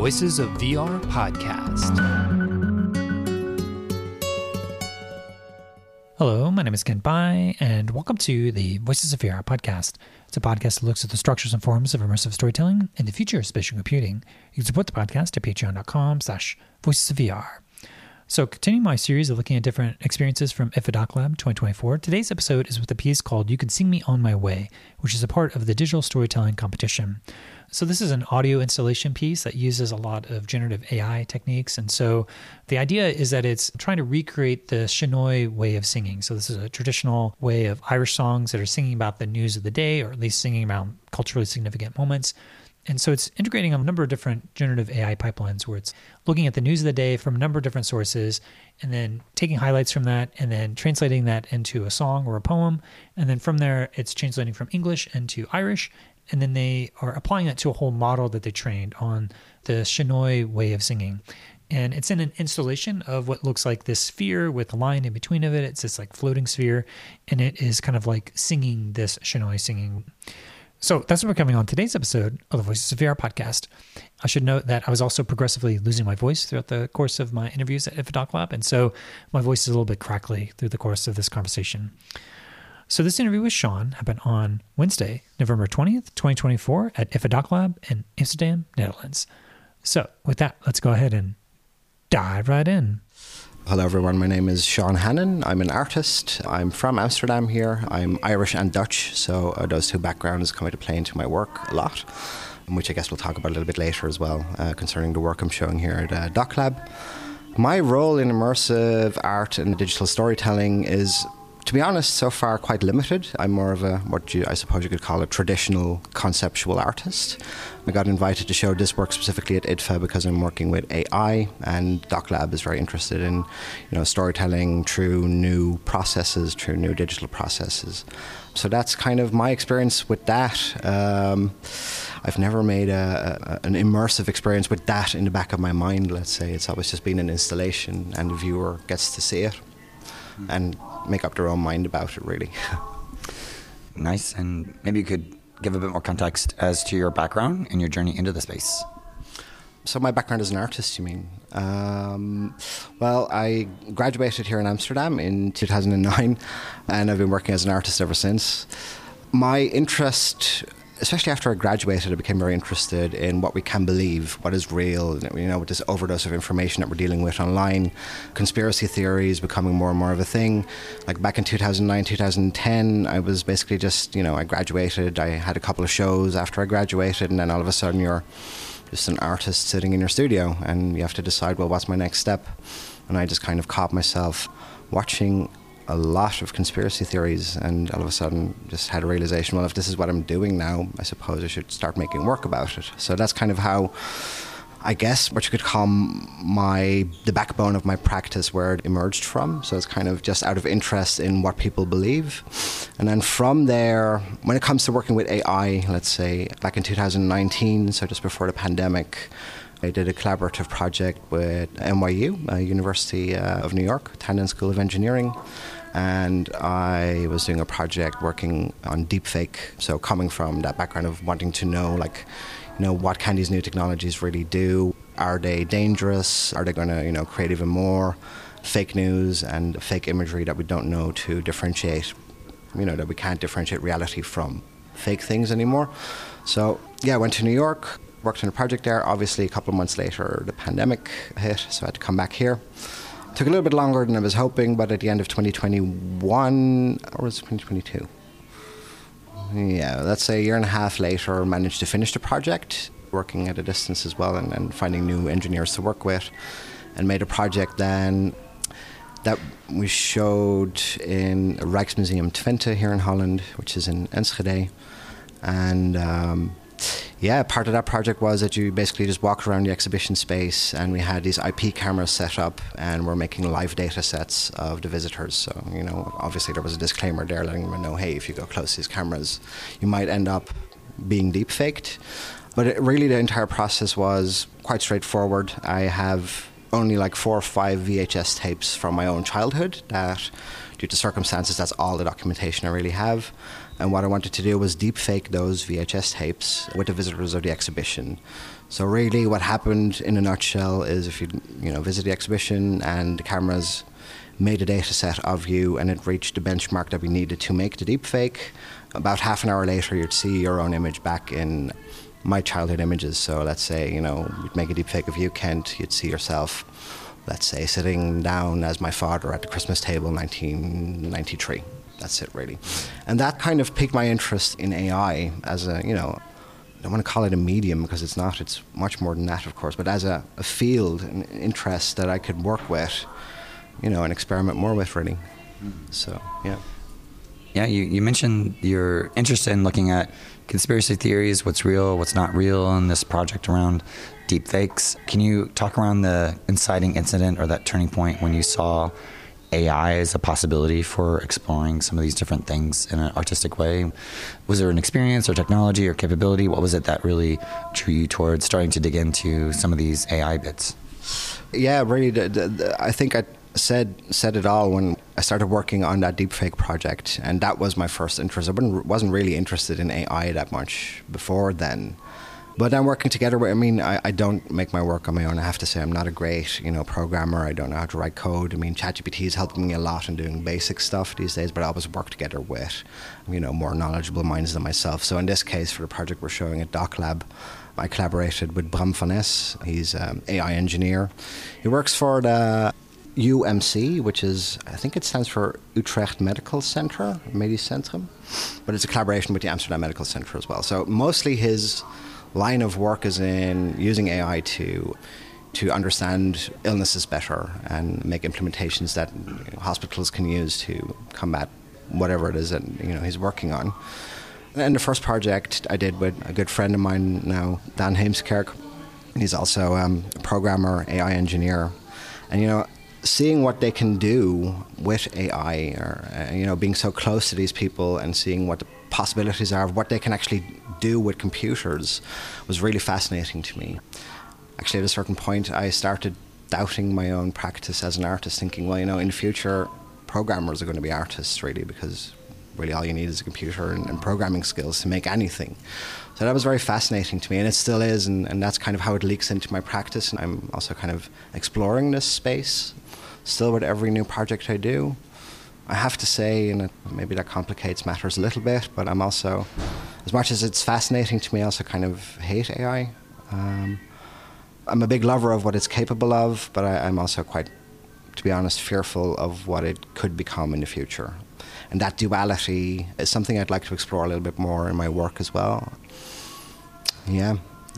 Voices of VR podcast. Hello, my name is Ken Bai, and welcome to the Voices of VR podcast. It's a podcast that looks at the structures and forms of immersive storytelling and the future of spatial computing. You can support the podcast at patreon.com/voicesofvr. So continuing my series of looking at different experiences from IFA Doc Lab 2024, today's episode is with a piece called You Can Sing Me On My Way, which is a part of the digital storytelling competition. So this is an audio installation piece that uses a lot of generative AI techniques. And so the idea is that it's trying to recreate the Shenoy way of singing. So this is a traditional way of Irish songs that are singing about the news of the day, or at least singing about culturally significant moments. And so it's integrating a number of different generative AI pipelines where it's looking at the news of the day from a number of different sources and then taking highlights from that and then translating that into a song or a poem. And then from there, it's translating from English into Irish. And then they are applying that to a whole model that they trained on the Shenoy way of singing. And it's in an installation of what looks like this sphere with a line in between of it. It's this like floating sphere. And it is kind of like singing this Shenoy singing. So that's what we're covering on today's episode of the Voices of VR podcast. I should note that I was also progressively losing my voice throughout the course of my interviews at IFA Doc Lab, and so my voice is a little bit crackly through the course of this conversation. So this interview with Sean happened on Wednesday, November 20th, 2024 at IFA Doc Lab in Amsterdam, Netherlands. So with that, let's go ahead and dive right in. Hello everyone, my name is Sean Hannon. I'm an artist. I'm from Amsterdam here. I'm Irish and Dutch, so those two backgrounds come into play into my work a lot, which I guess we'll talk about a little bit later as well, concerning the work I'm showing here at Doc Lab. My role in immersive art and digital storytelling is, to be honest, so far quite limited. I'm more of I suppose you could call a traditional conceptual artist. I got invited to show this work specifically at IDFA because I'm working with AI, and Doc Lab is very interested in, storytelling through new processes, through new digital processes. So that's kind of my experience with that. I've never made an immersive experience with that in the back of my mind, let's say. It's always just been an installation, and the viewer gets to see it and make up their own mind about it, really. Nice. And maybe you could give a bit more context as to your background and your journey into the space. So my background as an artist, you mean? Well, I graduated here in Amsterdam in 2009, and I've been working as an artist ever since. My interest, especially after I graduated, I became very interested in what we can believe, what is real, with this overdose of information that we're dealing with online, conspiracy theories becoming more and more of a thing. Like back in 2009, 2010, I was basically just, I graduated, I had a couple of shows after I graduated, and then all of a sudden you're just an artist sitting in your studio, and you have to decide, well, what's my next step? And I just kind of caught myself watching a lot of conspiracy theories, and all of a sudden just had a realization, well, if this is what I'm doing now, I suppose I should start making work about it. So that's kind of how, I guess, what you could call the backbone of my practice, where it emerged from. So it's kind of just out of interest in what people believe. And then from there, when it comes to working with AI, let's say back in 2019, so just before the pandemic, I did a collaborative project with NYU, University of New York, Tandon School of Engineering. And I was doing a project working on deepfake. So coming from that background of wanting to know, what can these new technologies really do? Are they dangerous? Are they going to, create even more fake news and fake imagery that we don't know to differentiate, that we can't differentiate reality from fake things anymore? So, I went to New York, worked on a project there. Obviously, a couple of months later, the pandemic hit, so I had to come back here. Took a little bit longer than I was hoping, but at the end of 2021, or was it 2022? Yeah, let's say a year and a half later, I managed to finish the project, working at a distance as well, and finding new engineers to work with, and made a project then that we showed in Rijksmuseum Twente here in Holland, which is in Enschede. And part of that project was that you basically just walk around the exhibition space, and we had these IP cameras set up, and we're making live data sets of the visitors. So, obviously there was a disclaimer there letting them know, hey, if you go close to these cameras, you might end up being deep faked. But really the entire process was quite straightforward. I have only like 4 or 5 VHS tapes from my own childhood that, due to circumstances, that's all the documentation I really have. And what I wanted to do was deepfake those VHS tapes with the visitors of the exhibition. So really what happened in a nutshell is if you visit the exhibition and the cameras made a data set of you and it reached the benchmark that we needed to make the deepfake, about half an hour later you'd see your own image back in my childhood images. So let's say, we'd make a deepfake of you, Kent, you'd see yourself, let's say, sitting down as my father at the Christmas table in 1993. That's it, really. And that kind of piqued my interest in AI as a, I don't want to call it a medium because it's not, it's much more than that, of course, but as a field, an interest that I could work with, and experiment more with, really. So, yeah. Yeah, you mentioned you're interested in looking at conspiracy theories, what's real, what's not real in this project around deepfakes. Can you talk around the inciting incident or that turning point when you saw AI as a possibility for exploring some of these different things in an artistic way? Was there an experience or technology or capability? What was it that really drew you towards starting to dig into some of these AI bits? Yeah, really, I think I said it all when I started working on that deepfake project, and that was my first interest. I wasn't really interested in AI that much before then. But I'm working together with, I don't make my work on my own. I have to say I'm not a great, programmer. I don't know how to write code. ChatGPT is helping me a lot in doing basic stuff these days, but I always work together with, more knowledgeable minds than myself. So in this case, for the project we're showing at DocLab, I collaborated with Bram van Ness. He's an AI engineer. He works for the UMC, which is, I think it stands for Utrecht Medical Center, Medisch Centrum, but it's a collaboration with the Amsterdam Medical Center as well. So mostly his line of work is in using AI to understand illnesses better and make implementations that hospitals can use to combat whatever it is that he's working on. And the first project I did with a good friend of mine now, Dan Heemskerk. He's also a programmer, AI engineer, and seeing what they can do with AI, or being so close to these people and seeing what the possibilities are of what they can actually do with computers was really fascinating to me. Actually, at a certain point, I started doubting my own practice as an artist, thinking, well, in the future, programmers are going to be artists, really, because really all you need is a computer and programming skills to make anything. So that was very fascinating to me, and it still is, and that's kind of how it leaks into my practice. And I'm also kind of exploring this space still with every new project I do. I have to say, and maybe that complicates matters a little bit, but I'm also, as much as it's fascinating to me, I also kind of hate AI. I'm a big lover of what it's capable of, but I'm also quite, to be honest, fearful of what it could become in the future. And that duality is something I'd like to explore a little bit more in my work as well. Yeah.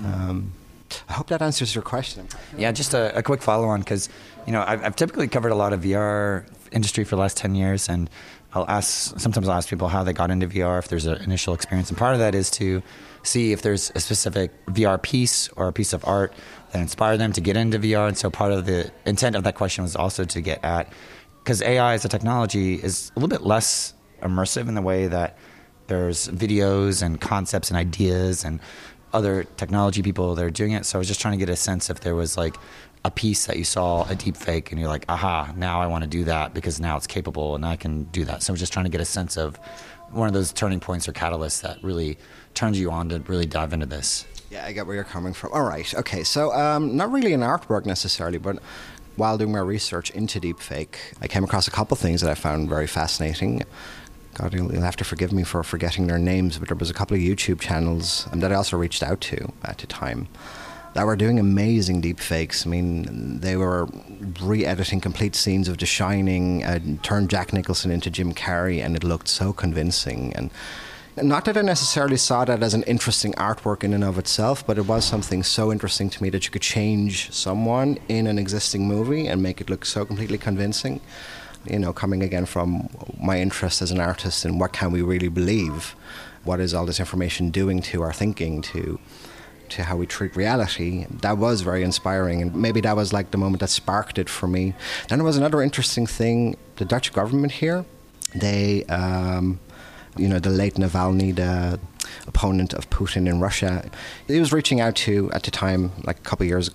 I hope that answers your question. Yeah, just a quick follow-on, because I've typically covered a lot of VR industry for the last 10 years, and sometimes I'll ask people how they got into VR, if there's an initial experience, and part of that is to see if there's a specific VR piece or a piece of art that inspired them to get into VR. And so part of the intent of that question was also to get at, because AI as a technology is a little bit less immersive in the way that there's videos and concepts and ideas and other technology people that are doing it. So I was just trying to get a sense if there was like a piece that you saw, a deep fake, and you're like, aha, now I want to do that because now it's capable and I can do that. So I was just trying to get a sense of one of those turning points or catalysts that really turns you on to really dive into this. Yeah, I get where you're coming from. All right, okay. So not really an artwork necessarily, but while doing my research into deepfake, I came across a couple things that I found very fascinating. God, you'll have to forgive me for forgetting their names, but there was a couple of YouTube channels that I also reached out to at the time that were doing amazing deepfakes. They were re-editing complete scenes of The Shining and turned Jack Nicholson into Jim Carrey, and it looked so convincing. And not that I necessarily saw that as an interesting artwork in and of itself, but it was something so interesting to me that you could change someone in an existing movie and make it look so completely convincing. Coming again from my interest as an artist in what can we really believe, what is all this information doing to our thinking, to how we treat reality, that was very inspiring, and maybe that was like the moment that sparked it for me. Then there was another interesting thing. The Dutch government here, they, the late Navalny, the opponent of Putin in Russia, he was reaching out to, at the time, like a couple of years ago,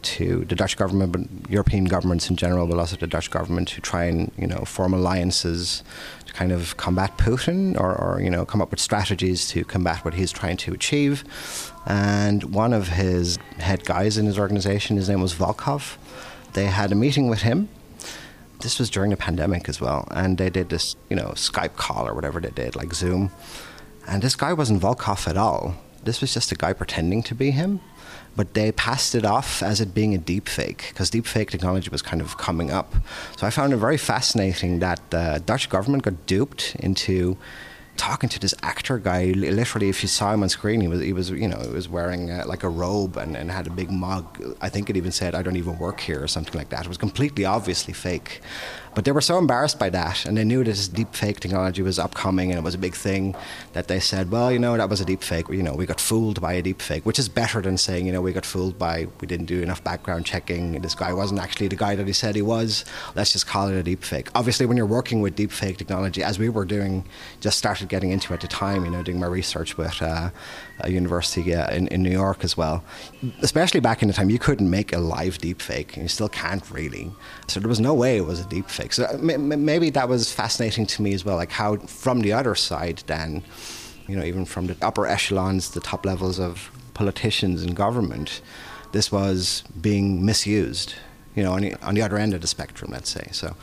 to the Dutch government, but European governments in general, but also the Dutch government, to try and form alliances to kind of combat Putin, or come up with strategies to combat what he's trying to achieve. And one of his head guys in his organization, his name was Volkov. They had a meeting with him. This was during the pandemic as well, and they did this Skype call or whatever they did, like Zoom. And this guy wasn't Volkov at all. This was just a guy pretending to be him. But they passed it off as it being a deep fake, because deep fake technology was kind of coming up. So I found it very fascinating that the Dutch government got duped into talking to this actor guy. Literally, if you saw him on screen, he was wearing like a robe and had a big mug. I think it even said, "I don't even work here," or something like that. It was completely obviously fake. But they were so embarrassed by that, and they knew that this deep fake technology was upcoming and it was a big thing, that they said, well, that was a deep fake. We got fooled by a deep fake, which is better than saying, we got fooled by, we didn't do enough background checking, this guy wasn't actually the guy that he said he was. Let's just call it a deep fake. Obviously, when you're working with deep fake technology, as we were doing, just started getting into at the time, doing my research with a university in New York as well. Especially back in the time, you couldn't make a live deep fake, and you still can't really. So there was no way it was a deep fake. So maybe that was fascinating to me as well, like how from the other side then, even from the upper echelons, the top levels of politicians and government, this was being misused, on the other end of the spectrum, let's say. So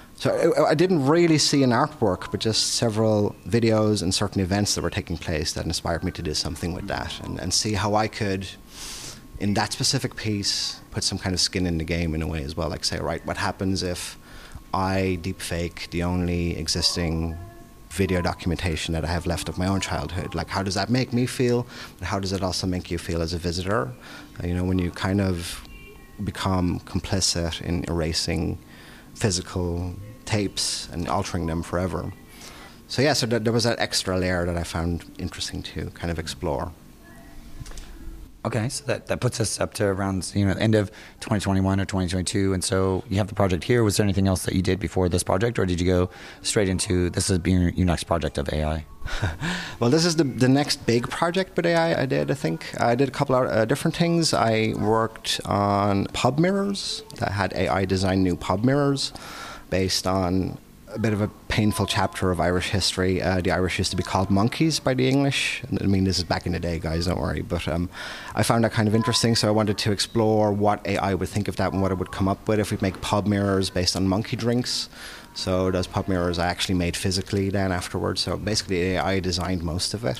I didn't really see an artwork, but just several videos and certain events that were taking place that inspired me to do something with that and see how I could, in that specific piece, put some kind of skin in the game in a way as well. Like say, right, what happens if I deepfake the only existing video documentation that I have left of my own childhood? Like, how does that make me feel? And how does it also make you feel as a visitor? When you kind of become complicit in erasing physical tapes and altering them forever. So there was that extra layer that I found interesting to kind of explore. Okay, so that puts us up to around the end of 2021 or 2022, and so you have the project here. Was there anything else that you did before this project, or did you go straight into this as being your next project of AI? Well, this is the next big project with AI I did, I think. I did a couple of different things. I worked on pub mirrors that had AI design new pub mirrors based on a bit of a painful chapter of Irish history. The Irish used to be called monkeys by the English. I mean, this is back in the day, guys, don't worry. But I found that kind of interesting, so I wanted to explore what AI would think of that and what it would come up with if we make pub mirrors based on monkey drinks. So those pub mirrors I actually made physically then afterwards. So basically AI designed most of it.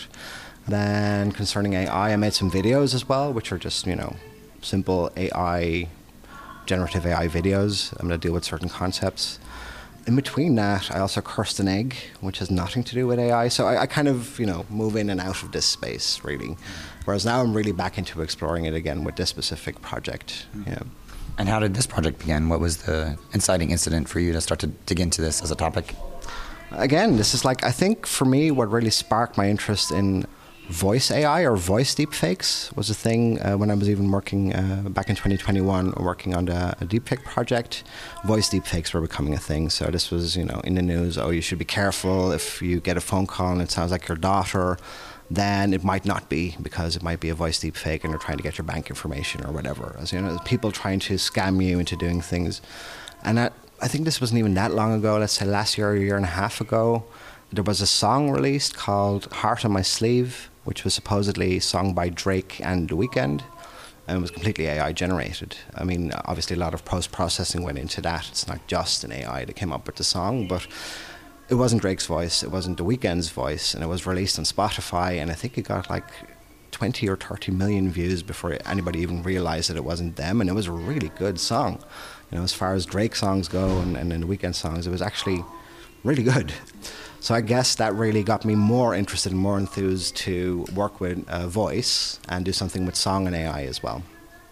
Then concerning AI, I made some videos as well, which are just, simple AI, generative AI videos. I'm going to deal with certain concepts. In between that, I also cursed an egg, which has nothing to do with AI. So I kind of, move in and out of this space, really. Whereas now I'm really back into exploring it again with this specific project. Yeah. And how did this project begin? What was the inciting incident for you to start to dig into this as a topic? Again, this is I think for me, what really sparked my interest in voice AI or voice deepfakes was a thing when I was even working back in 2021, working on a deepfake project. Voice deepfakes were becoming a thing. So this was, in the news, you should be careful if you get a phone call and it sounds like your daughter, then it might not be, because it might be a voice deepfake and they're trying to get your bank information or whatever. As people trying to scam you into doing things. And I think this wasn't even that long ago, let's say last year or a year and a half ago, there was a song released called Heart on My Sleeve, which was supposedly sung by Drake and The Weeknd, and it was completely AI generated. I mean, obviously a lot of post-processing went into that. It's not just an AI that came up with the song, but it wasn't Drake's voice, it wasn't The Weeknd's voice, and it was released on Spotify, and I think it got 20 or 30 million views before anybody even realized that it wasn't them, and it was a really good song. As far as Drake songs go and The Weeknd songs, it was actually really good. So I guess that really got me more interested and more enthused to work with voice and do something with song and AI as well.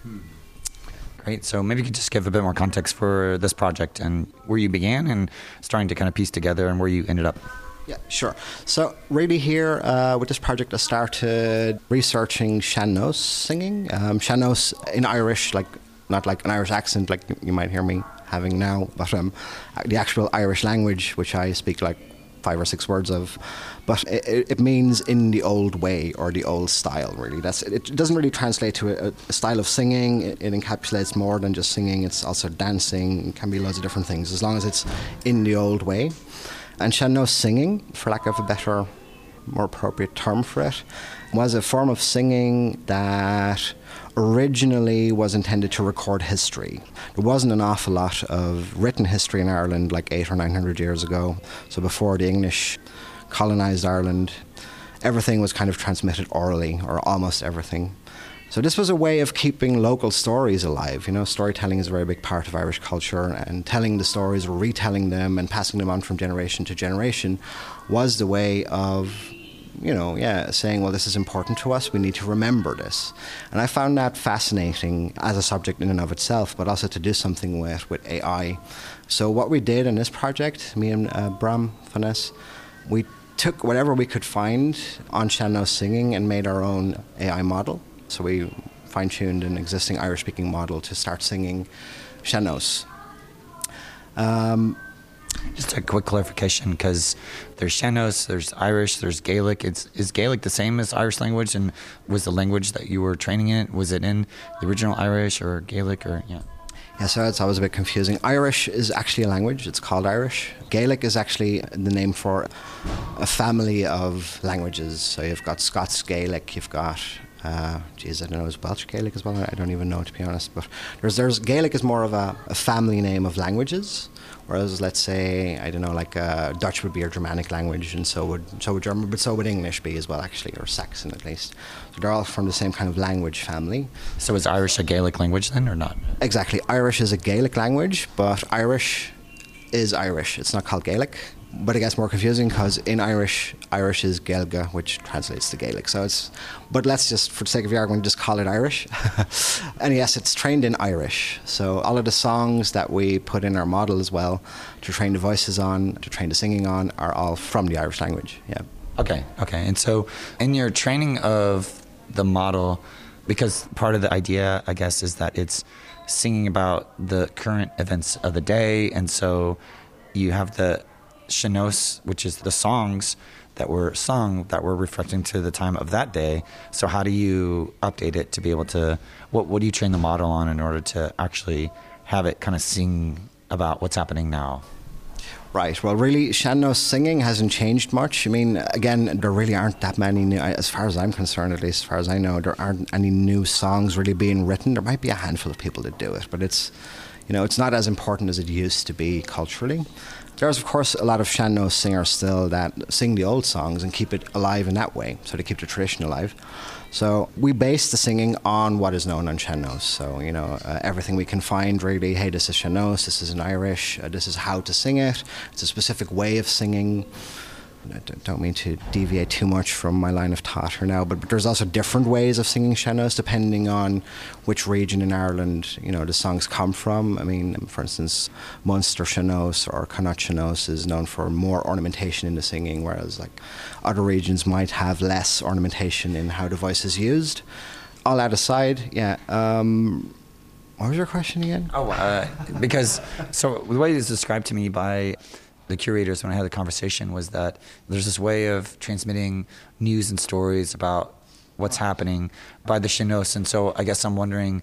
Great. So maybe you could just give a bit more context for this project and where you began and starting to kind of piece together and where you ended up. Yeah, sure. So really here with this project, I started researching sean-nós singing. Sean-nós in Irish, not like an Irish accent like you might hear me having now, but the actual Irish language, which I speak 5 or 6 words of, but it means in the old way or the old style, really. It doesn't really translate to a style of singing. It encapsulates more than just singing. It's also dancing. It can be loads of different things, as long as it's in the old way. And Sean-Nós singing, for lack of a better, more appropriate term for it, was a form of singing that originally was intended to record history. There wasn't an awful lot of written history in Ireland like 800 or 900 years ago. So before the English colonised Ireland, everything was kind of transmitted orally, or almost everything. So this was a way of keeping local stories alive. Storytelling is a very big part of Irish culture, and telling the stories, or retelling them and passing them on from generation to generation was the way of saying, well, this is important to us, we need to remember this. And I found that fascinating as a subject in and of itself, but also to do something with AI. So what we did in this project, me and Bram Vaness, we took whatever we could find on Sean-Nós singing and made our own AI model. So we fine-tuned an existing Irish-speaking model to start singing Sean-Nós. Just a quick clarification, because there's Sean-Nós, there's Irish, there's Gaelic. Is Gaelic the same as Irish language, and was the language that you were training in, was it in the original Irish or Gaelic or yeah? Yeah, so it's always a bit confusing. Irish is actually a language. It's called Irish. Gaelic is actually the name for a family of languages. So you've got Scots Gaelic, you've got I don't know, is Welsh Gaelic as well? I don't even know, to be honest. But there's Gaelic is more of a family name of languages, whereas, let's say, I don't know, like Dutch would be a Germanic language, and so would German, but so would English be as well, actually, or Saxon at least. So they're all from the same kind of language family. So is Irish a Gaelic language then, or not? Exactly. Irish is a Gaelic language, but Irish is Irish. It's not called Gaelic. But it gets more confusing because in Irish is Gaeilge, which translates to Gaelic. So but let's just, for the sake of the argument, just call it Irish. And yes, it's trained in Irish. So all of the songs that we put in our model as well, to train the voices on, to train the singing on, are all from the Irish language. Yeah. Okay. And so in your training of the model, because part of the idea, I guess, is that it's singing about the current events of the day, and so you have the Sean-Nós, which is the songs that were sung that were reflecting to the time of that day. So how do you update it to be able to, what do you train the model on in order to actually have it kind of sing about what's happening now? Right. Well, really, Sean-Nós singing hasn't changed much. I mean, again, there really aren't that many new, as far as I'm concerned, at least as far as I know, there aren't any new songs really being written. There might be a handful of people that do it, but it's not as important as it used to be culturally. There's, of course, a lot of Sean-Nós singers still that sing the old songs and keep it alive in that way, so they keep the tradition alive. So we base the singing on what is known on Sean-Nós. So, everything we can find, really, hey, this is Sean-Nós, this is in Irish, this is how to sing it, it's a specific way of singing. I don't mean to deviate too much from my line of thought here now, but there's also different ways of singing Sean-Nós depending on which region in Ireland, the songs come from. I mean, for instance, Munster Sean-Nós or Connacht Sean-Nós is known for more ornamentation in the singing, whereas like other regions might have less ornamentation in how the voice is used. All that aside, yeah. What was your question again? Because the way it is described to me by the curators when I had the conversation was that there's this way of transmitting news and stories about what's happening by the Sean-Nós. And so I guess I'm wondering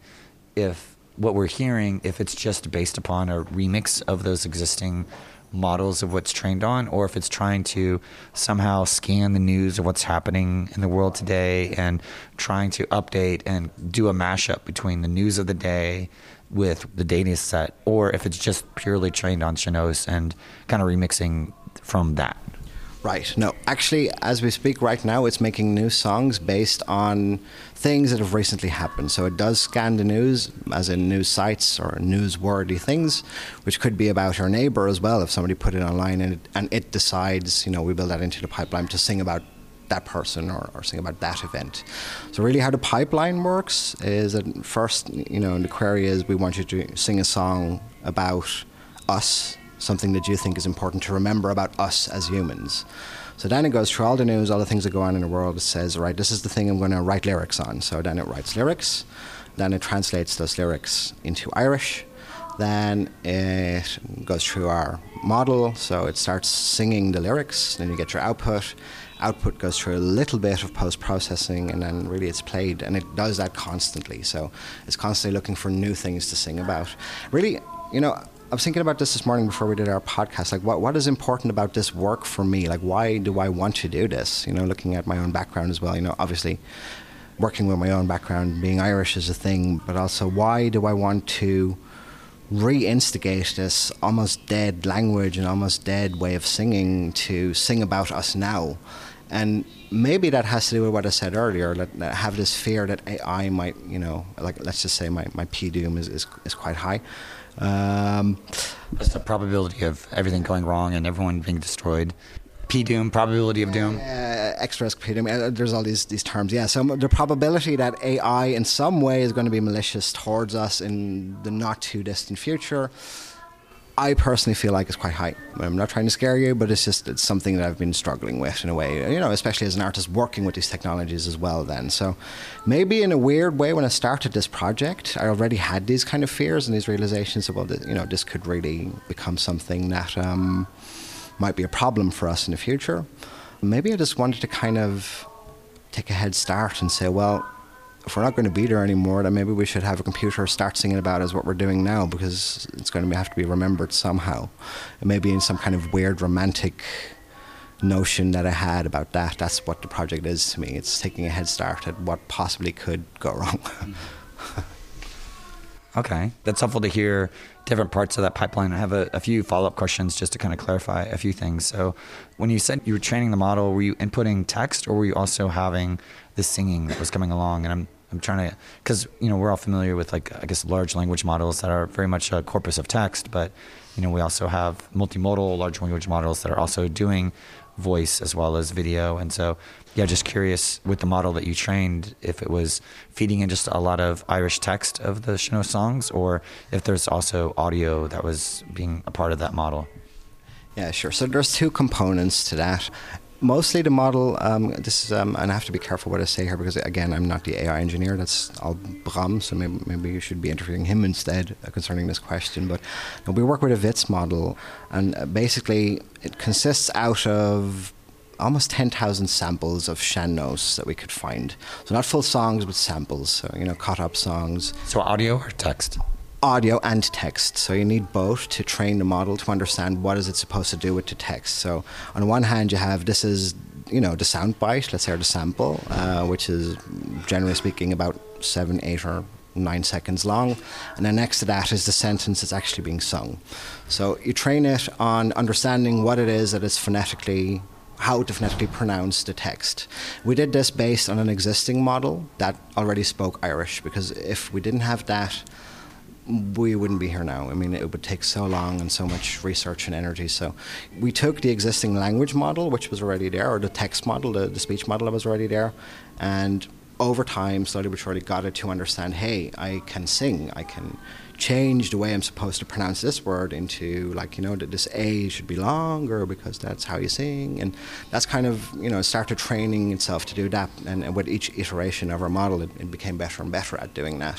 if what we're hearing, if it's just based upon a remix of those existing models of what's trained on, or if it's trying to somehow scan the news of what's happening in the world today and trying to update and do a mashup between the news of the day with the data set, or if it's just purely trained on Sean-Nós and kind of remixing from that. Right. No, actually, as we speak right now, it's making new songs based on things that have recently happened. So it does scan the news, as in news sites or newsworthy things, which could be about your neighbour as well. If somebody put it online and it decides, we build that into the pipeline to sing about that person or sing about that event. So really how the pipeline works is that first, the query is we want you to sing a song about us, something that you think is important to remember about us as humans. So then it goes through all the news, all the things that go on in the world. It says, right, this is the thing I'm going to write lyrics on. So then it writes lyrics. Then it translates those lyrics into Irish. Then it goes through our model, so it starts singing the lyrics, then you get your output. Output goes through a little bit of post-processing, and then really it's played, and it does that constantly. So it's constantly looking for new things to sing about. Really, I was thinking about this morning before we did our podcast. Like, what is important about this work for me? Like, why do I want to do this? Looking at my own background as well. Obviously, working with my own background, being Irish is a thing, but also why do I want to reinstigate this almost dead language and almost dead way of singing to sing about us now? And maybe that has to do with what I said earlier, that I have this fear that AI might, like, let's just say my P-doom is quite high. What's the probability of everything going wrong and everyone being destroyed? P-doom, probability of doom? X-risk P-doom. There's all these terms. Yeah, so the probability that AI in some way is going to be malicious towards us in the not too distant future, I personally feel like it's quite high. I'm not trying to scare you, but it's something that I've been struggling with in a way, especially as an artist working with these technologies as well then. So maybe in a weird way, when I started this project, I already had these kind of fears and these realizations of, this could really become something that might be a problem for us in the future. Maybe I just wanted to kind of take a head start and say, well, if we're not going to be there anymore, then maybe we should have a computer start singing about us what we're doing now, because it's going to have to be remembered somehow. And maybe in some kind of weird romantic notion that I had about that, that's what the project is to me. It's taking a head start at what possibly could go wrong. Okay, that's helpful to hear different parts of that pipeline. I have a few follow-up questions just to kind of clarify a few things. So when you said you were training the model, were you inputting text, or were you also having the singing that was coming along? And I'm trying to, because, we're all familiar with, like, I guess, large language models that are very much a corpus of text, but, we also have multimodal large language models that are also doing voice as well as video. And so, just curious with the model that you trained, if it was feeding in just a lot of Irish text of the Sean-Nós songs, or if there's also audio that was being a part of that model. Yeah, sure. So there's two components to that. Mostly the model, and I have to be careful what I say here, because again, I'm not the AI engineer, that's all Bram, so maybe you should be interviewing him instead concerning this question. But we work with a WITS model, and basically it consists out of almost 10,000 samples of Sean-Nós that we could find. So not full songs, but samples, so, cut up songs. So audio or text? Audio and text. So you need both to train the model to understand what is it supposed to do with the text. So on the one hand, you have, this is, the sound bite, let's say, or the sample, which is generally speaking about 7, 8 or 9 seconds long. And then next to that is the sentence that's actually being sung. So you train it on understanding what it is that is phonetically, how to phonetically pronounce the text. We did this based on an existing model that already spoke Irish, because if we didn't have that, we wouldn't be here now. I mean, it would take so long and so much research and energy. So we took the existing language model, which was already there, or the text model, the speech model that was already there, and over time, slowly but surely, got it to understand, hey, I can sing, I can change the way I'm supposed to pronounce this word into, like, that this A should be longer because that's how you sing. And that's kind of, started training itself to do that. And with each iteration of our model, it became better and better at doing that.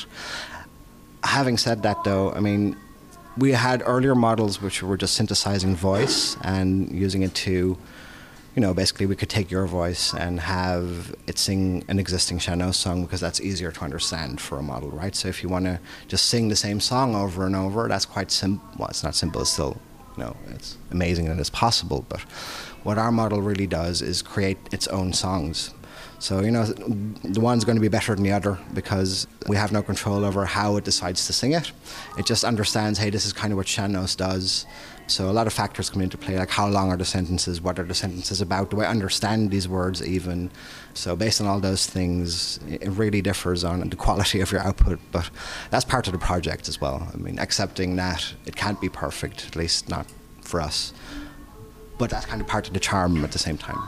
Having said that, though, I mean, we had earlier models which were just synthesizing voice and using it to, basically we could take your voice and have it sing an existing Sean-Nós song, because that's easier to understand for a model, right? So if you want to just sing the same song over and over, that's quite simple. Well, it's not simple, it's still, it's amazing that it's possible. But what our model really does is create its own songs. So, the one's going to be better than the other because we have no control over how it decides to sing it. It just understands, hey, this is kind of what Sean-Nós does. So a lot of factors come into play, like how long are the sentences, what are the sentences about, do I understand these words even? So based on all those things, it really differs on the quality of your output, but that's part of the project as well. I mean, accepting that it can't be perfect, at least not for us, but that's kind of part of the charm at the same time.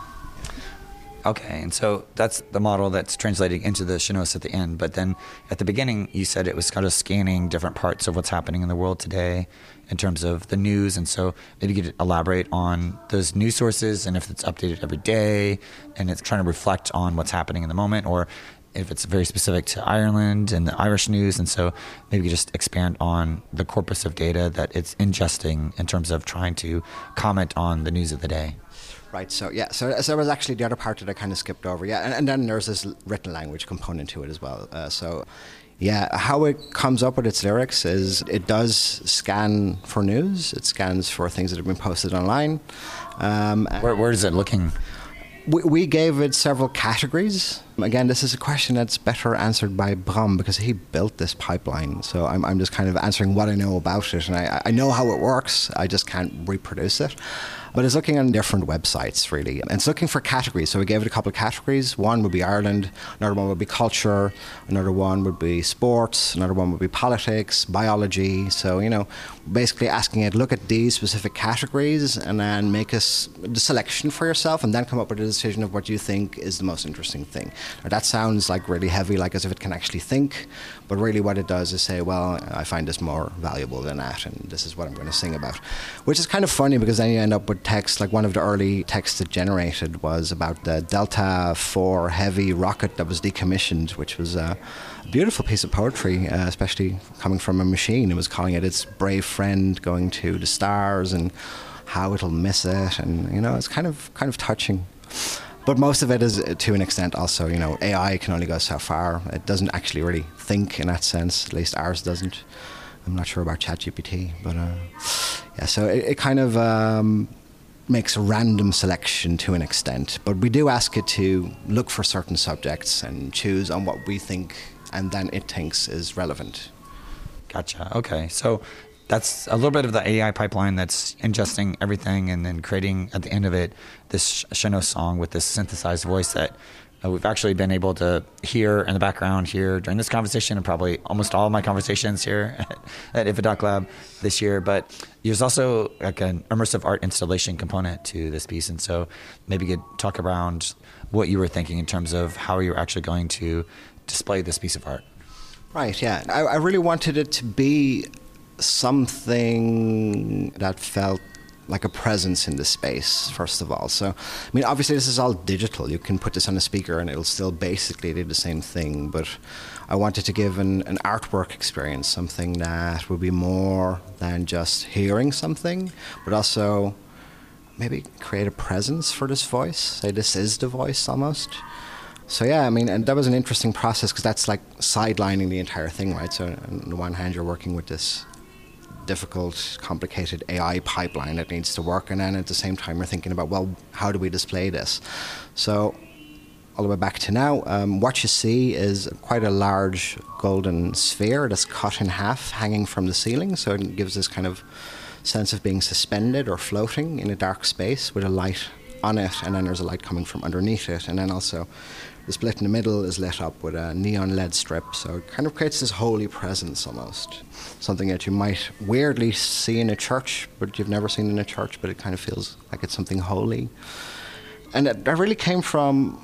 Okay, and so that's the model that's translating into the Sean-Nós at the end. But then at the beginning, you said it was kind of scanning different parts of what's happening in the world today in terms of the news. And so maybe you could elaborate on those news sources and if it's updated every day and it's trying to reflect on what's happening in the moment, or if it's very specific to Ireland and the Irish news. And so maybe you just expand on the corpus of data that it's ingesting in terms of trying to comment on the news of the day. Right, so there was actually the other part that I kind of skipped over. Yeah, and then there's this written language component to it as well. How it comes up with its lyrics is it does scan for news. It scans for things that have been posted online. Where is it looking? We gave it several categories. Again, this is a question that's better answered by Bram because he built this pipeline. So I'm just kind of answering what I know about it. And I know how it works. I just can't reproduce it. But it's looking on different websites, really. And it's looking for categories. So we gave it a couple of categories. One would be Ireland. Another one would be culture. Another one would be sports. Another one would be politics, biology. So, basically asking it, look at these specific categories and then make the selection for yourself and then come up with a decision of what you think is the most interesting thing. Now, that sounds like really heavy, like as if it can actually think. But really what it does is say, well, I find this more valuable than that, and this is what I'm going to sing about. Which is kind of funny because then you end up with text, like one of the early texts it generated was about the Delta IV heavy rocket that was decommissioned, which was a beautiful piece of poetry, especially coming from a machine. It was calling it its brave friend going to the stars and how it'll miss it, and it's kind of touching. But most of it is, to an extent, also, AI can only go so far. It doesn't actually really think in that sense, at least ours doesn't. I'm not sure about ChatGPT, but so it kind of makes a random selection to an extent. But we do ask it to look for certain subjects and choose on what we think and then it thinks is relevant. Gotcha. Okay. So that's a little bit of the AI pipeline that's ingesting everything and then creating at the end of it this Sean-Nós song with this synthesized voice that we've actually been able to hear in the background here during this conversation and probably almost all of my conversations here at IFA.Lab this year. But there's also like an immersive art installation component to this piece. And so maybe you could talk around what you were thinking in terms of how you're actually going to display this piece of art. Right, yeah. I really wanted it to be something that felt like a presence in the space, first of all. So, obviously this is all digital. You can put this on a speaker and it'll still basically do the same thing, but I wanted to give an artwork experience, something that would be more than just hearing something, but also maybe create a presence for this voice, say this is the voice almost. So yeah, and that was an interesting process because that's like sidelining the entire thing, right? So on the one hand, you're working with this difficult, complicated AI pipeline that needs to work, and then at the same time you're thinking about, well, how do we display this? So all the way back to now, what you see is quite a large golden sphere that's cut in half, hanging from the ceiling, so it gives this kind of sense of being suspended or floating in a dark space with a light on it, and then there's a light coming from underneath it, and then also the split in the middle is lit up with a neon LED strip, so it kind of creates this holy presence almost. Something that you might weirdly see in a church, but you've never seen in a church, but it kind of feels like it's something holy. And that really came from,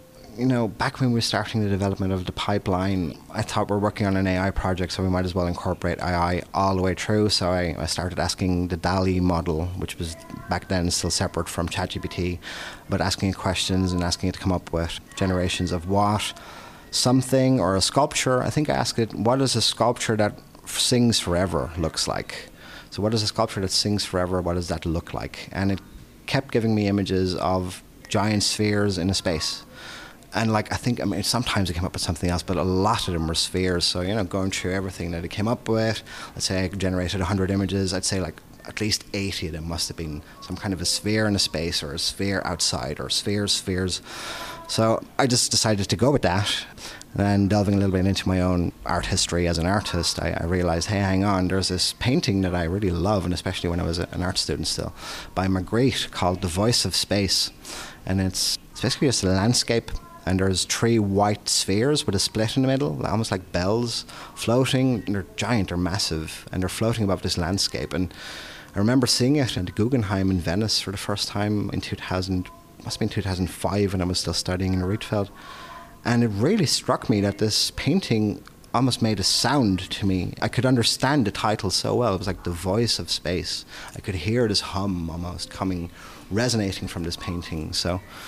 back when we were starting the development of the pipeline, I thought we're working on an AI project, so we might as well incorporate AI all the way through. So I started asking the DALL-E model, which was back then still separate from ChatGPT, but asking it questions and asking it to come up with generations of what something or a sculpture. I think I asked it, what is a sculpture that sings forever looks like? So what is a sculpture that sings forever? What does that look like? And it kept giving me images of giant spheres in a space. And sometimes it came up with something else, but a lot of them were spheres. So, going through everything that it came up with, let's say I generated 100 images, I'd say at least 80 of them must have been some kind of a sphere in a space or a sphere outside or spheres. So I just decided to go with that. And delving a little bit into my own art history as an artist, I realized, hey, hang on, there's this painting that I really love, and especially when I was an art student still, by Magritte called The Voice of Space. And it's basically just a landscape, and there's 3 white spheres with a split in the middle, almost like bells, floating. And they're giant, they're massive, and they're floating above this landscape. And I remember seeing it at the Guggenheim in Venice for the first time in 2000, must have been 2005, when I was still studying in Rietveld. And it really struck me that this painting almost made a sound to me. I could understand the title so well. It was like The Voice of Space. I could hear this hum almost resonating from this painting. So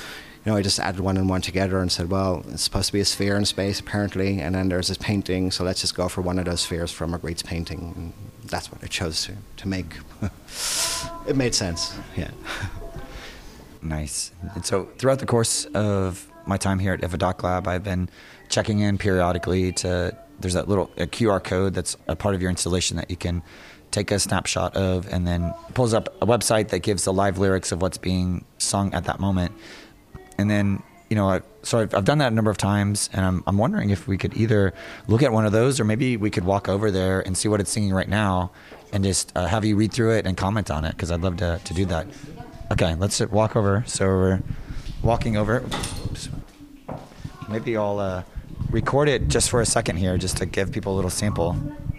I just added one and one together and said, well, it's supposed to be a sphere in space apparently, and then there's this painting, so let's just go for one of those spheres from Magritte's painting. And that's what I chose to make. It made sense, yeah. Nice. And so throughout the course of my time here at IFA.Lab, I've been checking in periodically there's that little a QR code that's a part of your installation that you can take a snapshot of, and then pulls up a website that gives the live lyrics of what's being sung at that moment. And then, I've done that a number of times, and I'm wondering if we could either look at one of those, or maybe we could walk over there and see what it's singing right now, and just have you read through it and comment on it, because I'd love to do that. Okay, let's walk over. So we're walking over. Oops. Maybe I'll record it just for a second here, just to give people a little sample.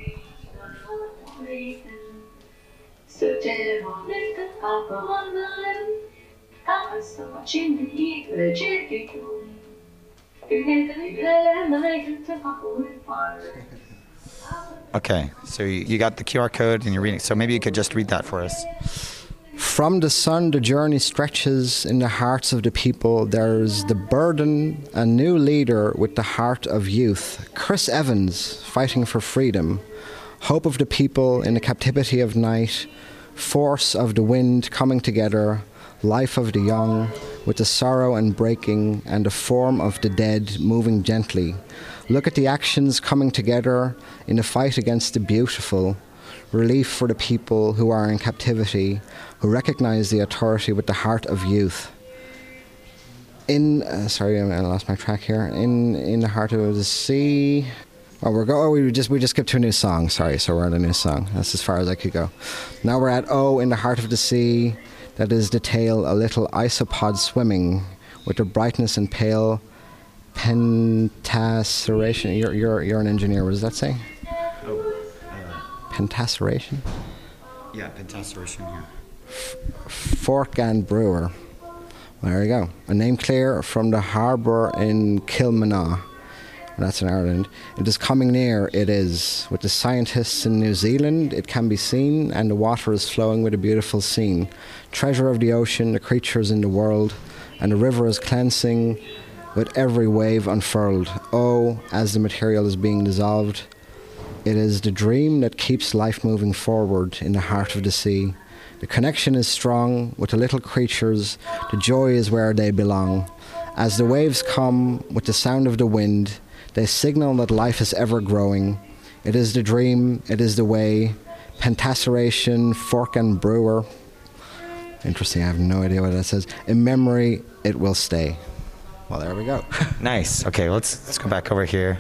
Okay, so you got the QR code and you're reading, so maybe you could just read that for us. From the sun, the journey stretches in the hearts of the people. There's the burden, a new leader with the heart of youth. Chris Evans, fighting for freedom. Hope of the people in the captivity of night. Force of the wind coming together. Life of the young, with the sorrow and breaking, and the form of the dead moving gently. Look at the actions coming together in the fight against the beautiful. Relief for the people who are in captivity, who recognize the authority with the heart of youth. I lost my track here. In the heart of the sea. We just skipped to a new song. Sorry, so we're at a new song. That's as far as I could go. Now we're at in the heart of the sea. That is the tale, a little isopod swimming with the brightness and pale pentasseration. You're an engineer. What does that say? Pentasseration? Yeah, pentasseration, yeah. Fork and Brewer. Well, there you go. A name clear from the harbour in Kilmana. That's in Ireland. It is coming near, it is. With the scientists in New Zealand, it can be seen, and the water is flowing with a beautiful scene. Treasure of the ocean, the creatures in the world, and the river is cleansing with every wave unfurled. As the material is being dissolved, it is the dream that keeps life moving forward in the heart of the sea. The connection is strong with the little creatures. The joy is where they belong. As the waves come with the sound of the wind, they signal that life is ever growing. It is the dream, it is the way. Pentasseration, Fork and Brewer. Interesting, I have no idea what that says. In memory, it will stay. Well, there we go. Nice. Okay, let's go back over here.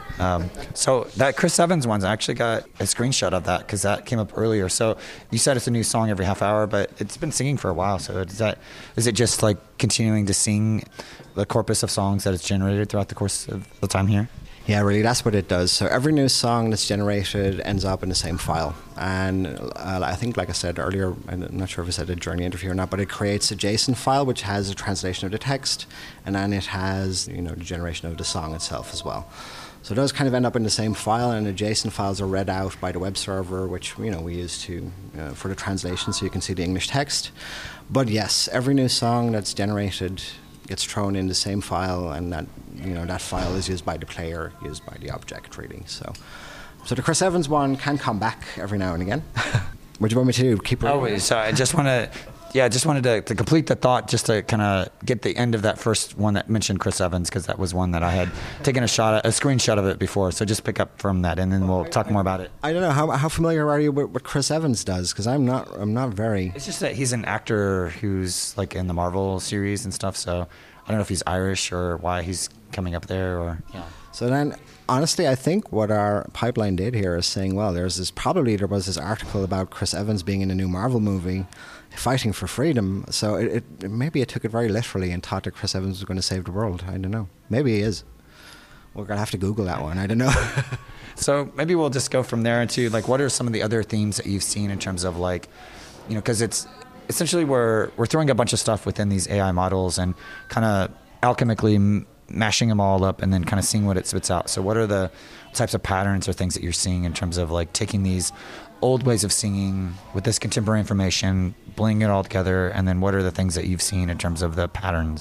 So that Chris Evans one's, I actually got a screenshot of that because that came up earlier. So you said it's a new song every half hour, but it's been singing for a while. So is it just like continuing to sing the corpus of songs that it's generated throughout the course of the time here? Yeah, really, that's what it does. So every new song that's generated ends up in the same file. And I think, like I said earlier, I'm not sure if I said a Journey interview or not, but it creates a JSON file which has a translation of the text, and then it has the generation of the song itself as well. So those kind of end up in the same file, and the JSON files are read out by the web server, which we use for the translation, so you can see the English text. But yes, every new song that's generated gets thrown in the same file, and that file is used by the player, used by the object, really. So the Chris Evans one can come back every now and again. What do you want me to do? Keep reading? So I just want to. Yeah, I just wanted to complete the thought, just to kind of get the end of that first one that mentioned Chris Evans, because that was one that I had taken a screenshot of it before. So just pick up from that, and then we'll talk more about it. I don't know how familiar are you with what Chris Evans does? Because I'm not very. It's just that he's an actor who's like in the Marvel series and stuff. So I don't know if he's Irish or why he's coming up there, or yeah. So then, honestly, I think what our pipeline did here is saying, well, there was this article about Chris Evans being in a new Marvel movie, fighting for freedom. So maybe it took it very literally and thought that Chris Evans was going to save the world. I don't know. Maybe he is. We're going to have to Google that one. I don't know. So maybe we'll just go from there into like, what are some of the other themes that you've seen in terms of like, because it's essentially we're throwing a bunch of stuff within these AI models and kind of alchemically mashing them all up and then kind of seeing what it spits out. So what are the types of patterns or things that you're seeing in terms of like taking these old ways of singing with this contemporary information, blending it all together, and then what are the things that you've seen in terms of the patterns?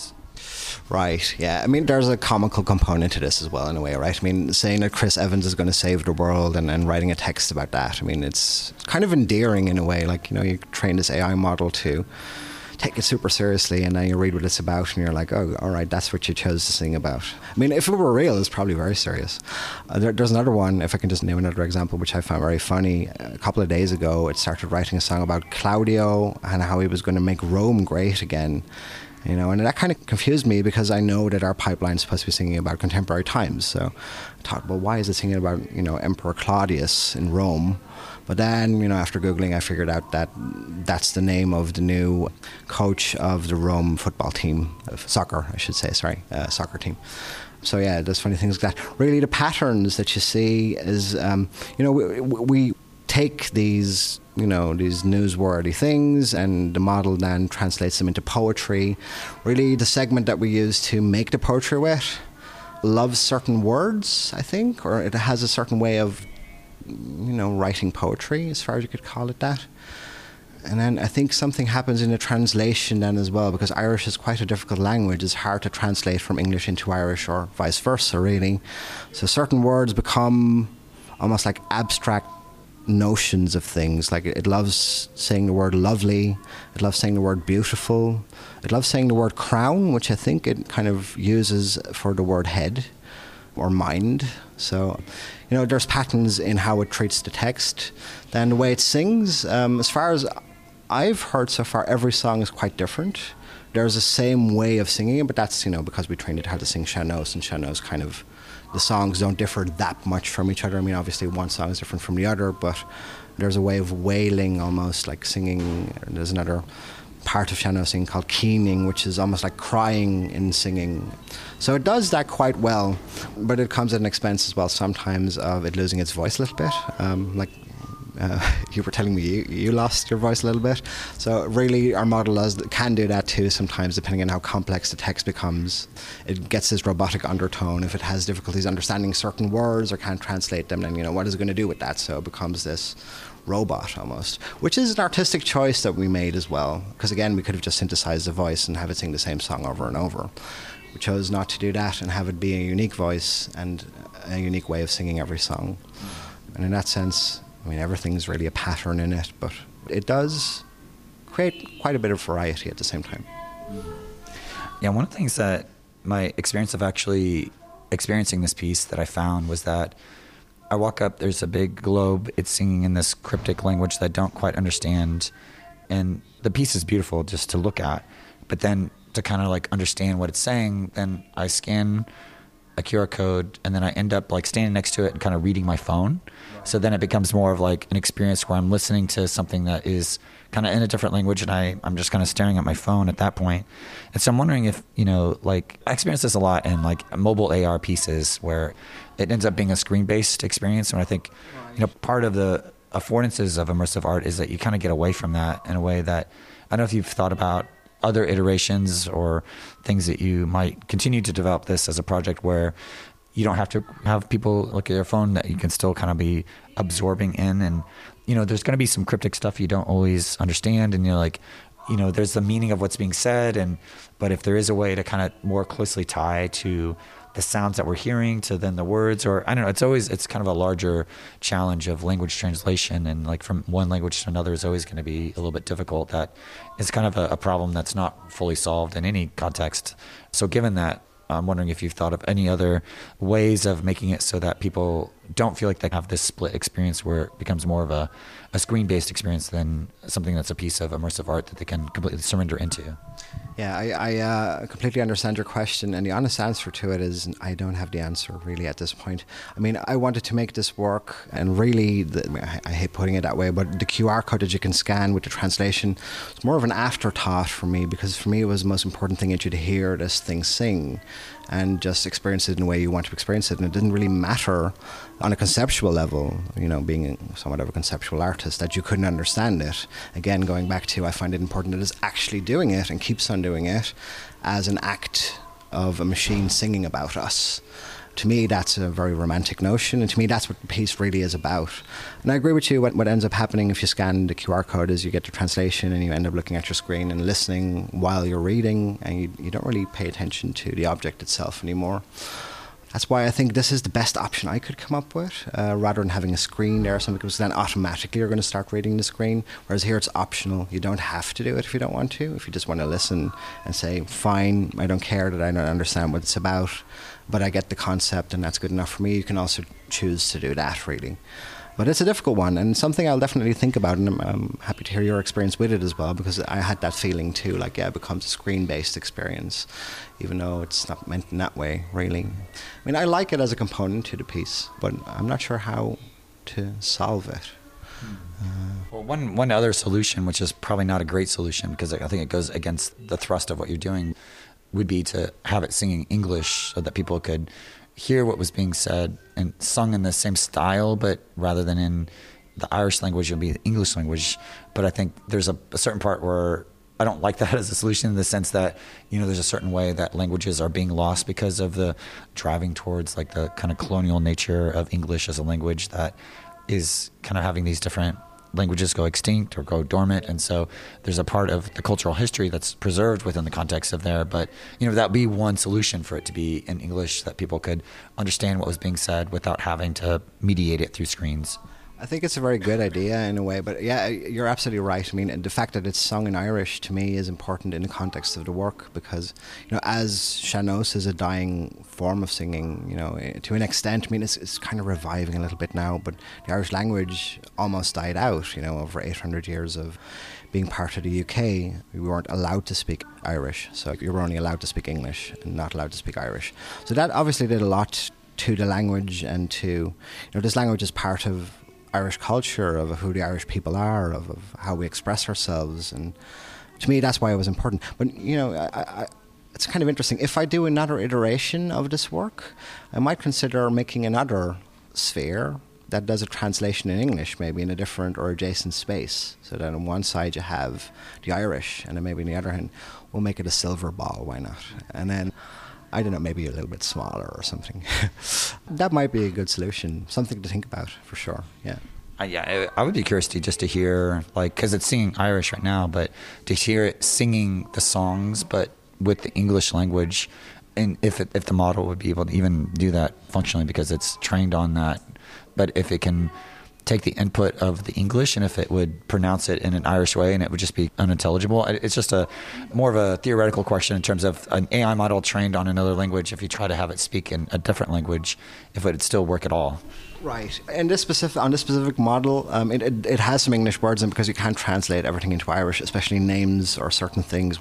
Right, yeah. I mean, there's a comical component to this as well, in a way, right? I mean, saying that Chris Evans is going to save the world and writing a text about that, I mean, it's kind of endearing in a way. Like, you know, you train this AI model to take it super seriously, and then you read what it's about, and you're like, oh, all right, that's what you chose to sing about. I mean, if it were real, it's probably very serious. There's another one, if I can just name another example, which I found very funny. A couple of days ago, it started writing a song about Claudio and how he was going to make Rome great again. You know, and that kind of confused me because I know that our pipeline is supposed to be singing about contemporary times. So I thought, well, why is it singing about, you know, Emperor Claudius in Rome? But then, you know, after Googling, I figured out that that's the name of the new coach of the Rome football team, soccer team. So yeah, there's funny things like that. Really, the patterns that you see is, you know, we take these, you know, these newsworthy things, and the model then translates them into poetry. Really, the segment that we use to make the poetry with loves certain words, I think, or it has a certain way of, you know, writing poetry, as far as you could call it that. And then I think something happens in the translation then as well, because Irish is quite a difficult language. It's hard to translate from English into Irish or vice versa, really. So certain words become almost like abstract notions of things. Like it loves saying the word lovely, it loves saying the word beautiful, it loves saying the word crown, which I think it kind of uses for the word head or mind. So, you know, there's patterns in how it treats the text. Then the way it sings, as far as I've heard so far, every song is quite different. There's the same way of singing it, but that's, you know, because we trained it how to sing sean-nós, and sean-nós kind of, the songs don't differ that much from each other. I mean, obviously one song is different from the other, but there's a way of wailing, almost like singing. There's another part of sean-nós singing called keening, which is almost like crying in singing. So it does that quite well, but it comes at an expense as well sometimes of it losing its voice a little bit. You were telling me you lost your voice a little bit. So really our model can do that too sometimes, depending on how complex the text becomes. It gets this robotic undertone. If it has difficulties understanding certain words or can't translate them, then, you know, what is it going to do with that? So it becomes this robot almost, which is an artistic choice that we made as well, because again, we could have just synthesized the voice and have it sing the same song over and over. We chose not to do that and have it be a unique voice and a unique way of singing every song. And in that sense, I mean, everything's really a pattern in it, but it does create quite a bit of variety at the same time. Yeah, one of the things that my experience of actually experiencing this piece that I found was that I walk up, there's a big globe, it's singing in this cryptic language that I don't quite understand, and the piece is beautiful just to look at, but then to kind of like understand what it's saying, then I scan a QR code, and then I end up like standing next to it and kind of reading my phone. So then it becomes more of like an experience where I'm listening to something that is kind of in a different language, and I'm just kind of staring at my phone at that point. And so I'm wondering if, you know, like I experience this a lot in like mobile AR pieces where it ends up being a screen-based experience. And I think, you know, part of the affordances of immersive art is that you kind of get away from that in a way that, I don't know if you've thought about other iterations or things that you might continue to develop this as a project where you don't have to have people look at your phone, that you can still kind of be absorbing in. And, you know, there's going to be some cryptic stuff you don't always understand, and you're like, you know, there's the meaning of what's being said, but if there is a way to kind of more closely tie to the sounds that we're hearing to then the words, or I don't know, it's kind of a larger challenge of language translation, and like from one language to another is always going to be a little bit difficult. That is kind of a problem that's not fully solved in any context. So given that, I'm wondering if you've thought of any other ways of making it so that people don't feel like they have this split experience where it becomes more of a screen-based experience than something that's a piece of immersive art that they can completely surrender into. Yeah, I completely understand your question, and the honest answer to it is I don't have the answer really at this point. I mean, I wanted to make this work, and really, I hate putting it that way, but the QR code that you can scan with the translation, it's more of an afterthought for me, because for me it was the most important thing to hear this thing sing and just experience it in the way you want to experience it. And it didn't really matter on a conceptual level, you know, being somewhat of a conceptual artist, that you couldn't understand it. Again, going back to, I find it important that it's actually doing it and keeps on doing it as an act of a machine singing about us. To me, that's a very romantic notion, and to me, that's what the piece really is about. And I agree with you. What ends up happening if you scan the QR code is you get the translation, and you end up looking at your screen and listening while you're reading, and you don't really pay attention to the object itself anymore. That's why I think this is the best option I could come up with, rather than having a screen there or something, because then automatically you're going to start reading the screen. Whereas here it's optional. You don't have to do it if you don't want to. If you just want to listen and say, fine, I don't care that I don't understand what it's about, but I get the concept and that's good enough for me, you can also choose to do that, really. But it's a difficult one, and something I'll definitely think about, and I'm happy to hear your experience with it as well, because I had that feeling too, like, yeah, it becomes a screen-based experience, even though it's not meant in that way, really. I mean, I like it as a component to the piece, but I'm not sure how to solve it. Well, one other solution, which is probably not a great solution, because I think it goes against the thrust of what you're doing, would be to have it singing English so that people could hear what was being said and sung in the same style, but rather than in the Irish language, it would be the English language. But I think there's a certain part where I don't like that as a solution, in the sense that, there's a certain way that languages are being lost because of the driving towards like the kind of colonial nature of English as a language that is kind of having these different languages go extinct or go dormant. And so there's a part of the cultural history that's preserved within the context of there. But, that would be one solution for it to be in English, that people could understand what was being said without having to mediate it through screens. I think it's a very good idea in a way, but yeah, you're absolutely right. I mean, the fact that it's sung in Irish to me is important in the context of the work, because, as sean-nós is a dying form of singing, to an extent, I mean, it's kind of reviving a little bit now, but the Irish language almost died out, over 800 years of being part of the UK. We weren't allowed to speak Irish, so you were only allowed to speak English and not allowed to speak Irish. So that obviously did a lot to the language, and to, this language is part of Irish culture, of who the Irish people are, of how we express ourselves, and to me that's why it was important. But it's kind of interesting. If I do another iteration of this work, I might consider making another sphere that does a translation in English, maybe in a different or adjacent space, so that on one side you have the Irish, and then maybe on the other hand we'll make it a silver ball, why not? And then, I don't know, maybe a little bit smaller or something. That might be a good solution. Something to think about, for sure, yeah. I would be curious to hear, because it's singing Irish right now, but to hear it singing the songs, but with the English language, and if the model would be able to even do that functionally, because it's trained on that, but if it can take the input of the English, and if it would pronounce it in an Irish way and it would just be unintelligible. It's just a more of a theoretical question in terms of an AI model trained on another language. If you try to have it speak in a different language, if it would still work at all. Right. And on this specific model, it has some English words in, because you can't translate everything into Irish, especially names or certain things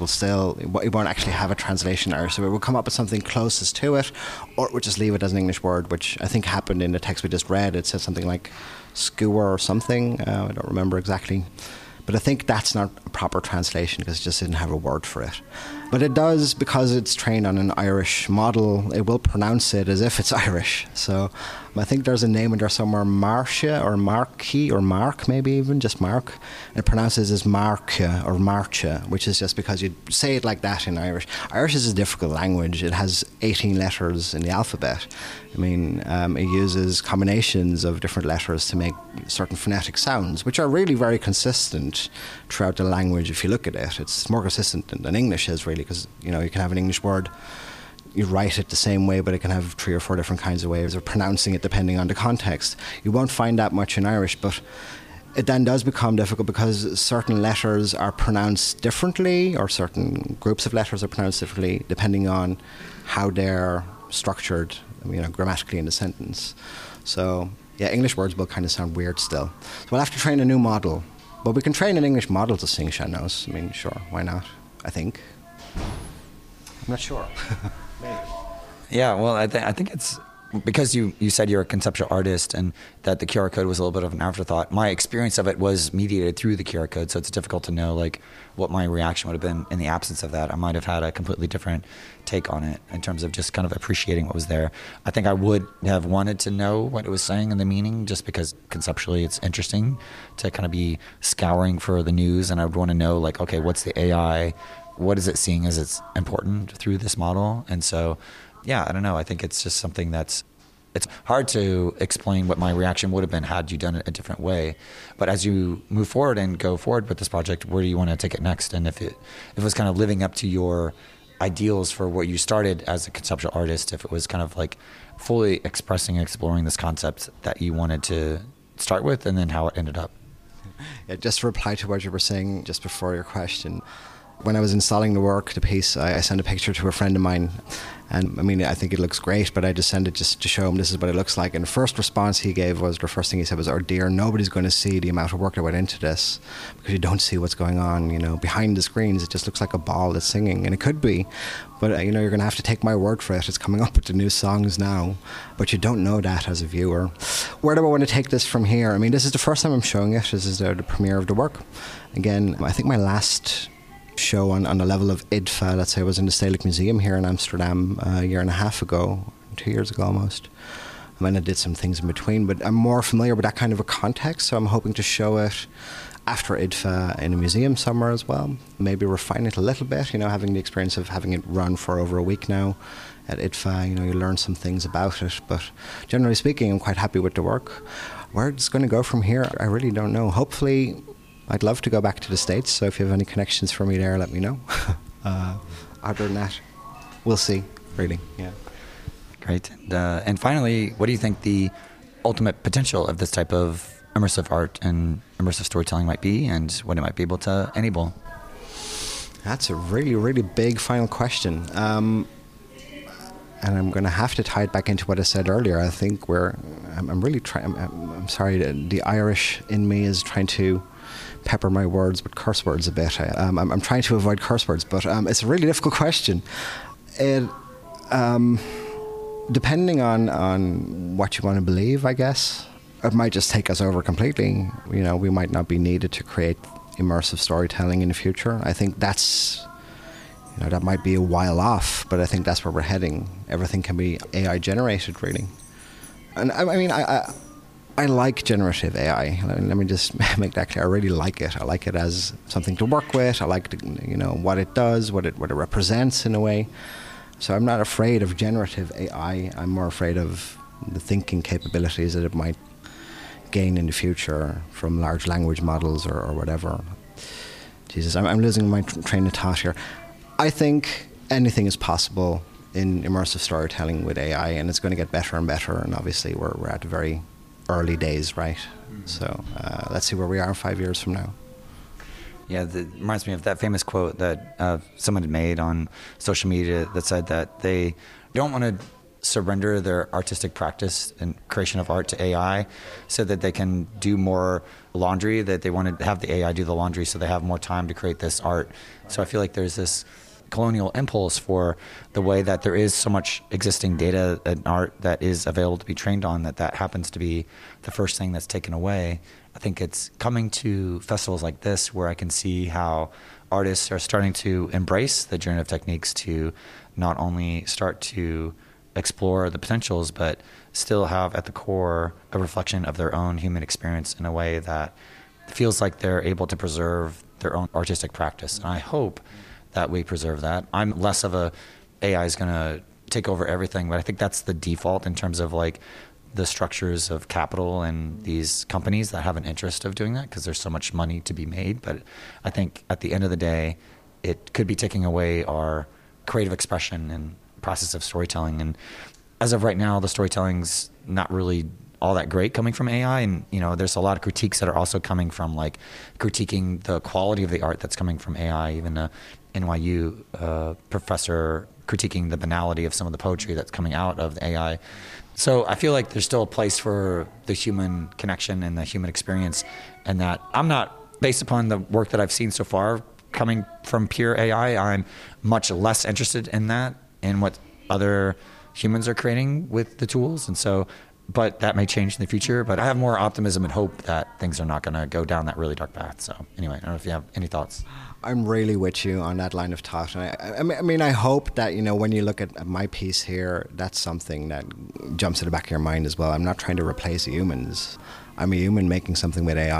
it won't actually have a translation in Irish. So it will come up with something closest to it, or it would just leave it as an English word, which I think happened in the text we just read. It said something like skewer or something. I don't remember exactly. But I think that's not a proper translation, because it just didn't have a word for it. But it does, because it's trained on an Irish model, it will pronounce it as if it's Irish. So I think there's a name in there somewhere, Marcia or Marky or Mark, maybe even just Mark. And it pronounces as Marcia or Marcha, which is just because you say it like that in Irish. Irish is a difficult language. It has 18 letters in the alphabet. I mean, it uses combinations of different letters to make certain phonetic sounds, which are really very consistent throughout the language. If you look at it, it's more consistent than English is, really, because you can have an English word, you write it the same way, but it can have 3 or 4 different kinds of ways of pronouncing it depending on the context. You won't find that much in Irish, but it then does become difficult because certain letters are pronounced differently, or certain groups of letters are pronounced differently depending on how they're structured, grammatically in the sentence. So yeah, English words will kind of sound weird still. So we'll have to train a new model, but we can train an English model to sing sean-nós. I mean, sure, why not? I think. I'm not sure. Maybe. Yeah, well, I think it's because you said you're a conceptual artist and that the QR code was a little bit of an afterthought. My experience of it was mediated through the QR code, so it's difficult to know what my reaction would have been in the absence of that. I might have had a completely different take on it in terms of just kind of appreciating what was there. I think I would have wanted to know what it was saying and the meaning, just because conceptually it's interesting to kind of be scouring for the news, and I would want to know, okay, what's the AI, what is it seeing as it's important through this model? And so yeah, I don't know. I think it's just something it's hard to explain what my reaction would have been had you done it a different way. But as you move forward and go forward with this project, where do you want to take it next? And if it was kind of living up to your ideals for what you started as a conceptual artist, if it was kind of like fully expressing and exploring this concept that you wanted to start with, and then how it ended up. Yeah, just to reply to what you were saying just before your question, when I was installing the piece, I sent a picture to a friend of mine. And I mean, I think it looks great, but I just sent it just to show him this is what it looks like. And the first response he gave was, the first thing he said was, "Oh dear, nobody's going to see the amount of work that went into this, because you don't see what's going on, behind the screens. It just looks like a ball that's singing." And it could be, but you're going to have to take my word for it. It's coming up with the new songs now, but you don't know that as a viewer. Where do I want to take this from here? I mean, this is the first time I'm showing it. This is the premiere of the work. Again, I think my last show on the level of IDFA, let's say, was in the Stedelijk Museum here in Amsterdam a year and a half ago, 2 years ago almost. And I did some things in between, but I'm more familiar with that kind of a context, so I'm hoping to show it after IDFA in a museum somewhere as well. Maybe refine it a little bit, having the experience of having it run for over a week now at IDFA, you learn some things about it. But generally speaking, I'm quite happy with the work. Where it's going to go from here, I really don't know. Hopefully, I'd love to go back to the States, so if you have any connections for me there, let me know. Other than that, we'll see, really. Yeah. Great. And finally, what do you think the ultimate potential of this type of immersive art and immersive storytelling might be, and what it might be able to enable? That's a really, really big final question. And I'm going to have to tie it back into what I said earlier. I think I'm really trying, I'm sorry, the Irish in me is trying to pepper my words with curse words a bit. I'm trying to avoid curse words, but it's a really difficult question. Depending on what you want to believe, I guess, it might just take us over completely. We might not be needed to create immersive storytelling in the future. I think that might be a while off, but I think that's where we're heading. Everything can be AI generated, really. And I mean, I like generative AI. Let me just make that clear. I really like it. I like it as something to work with. I like what it does, what it represents in a way. So I'm not afraid of generative AI. I'm more afraid of the thinking capabilities that it might gain in the future from large language models or whatever. Jesus, I'm losing my train of thought here. I think anything is possible in immersive storytelling with AI, and it's going to get better and better. And obviously, we're at the very early days, right? Mm-hmm. So let's see where we are 5 years from now. Yeah, that reminds me of that famous quote that someone had made on social media that said that they don't want to surrender their artistic practice and creation of art to AI so that they can do more laundry, that they want to have the AI do the laundry so they have more time to create this art. So I feel like there's this colonial impulse for the way that there is so much existing data and art that is available to be trained on, that happens to be the first thing that's taken away. I think it's coming to festivals like this where I can see how artists are starting to embrace the generative techniques to not only start to explore the potentials, but still have at the core a reflection of their own human experience in a way that feels like they're able to preserve their own artistic practice. And I hope that we preserve that. I'm less of AI is going to take over everything, but I think that's the default in terms of like the structures of capital and these companies that have an interest of doing that because there's so much money to be made. But I think at the end of the day, it could be taking away our creative expression and process of storytelling. And as of right now, the storytelling's not really all that great coming from AI. And, there's a lot of critiques that are also coming from like critiquing the quality of the art that's coming from AI, even a NYU professor critiquing the banality of some of the poetry that's coming out of the AI. So I feel like there's still a place for the human connection and the human experience, and that I'm not, based upon the work that I've seen so far coming from pure AI, I'm much less interested in that and what other humans are creating with the tools. And so, but that may change in the future, but I have more optimism and hope that things are not going to go down that really dark path. So anyway, I don't know if you have any thoughts. I'm really with you on that line of thought. And I mean, I hope that, when you look at my piece here, that's something that jumps to the back of your mind as well. I'm not trying to replace humans. I'm a human making something with AI.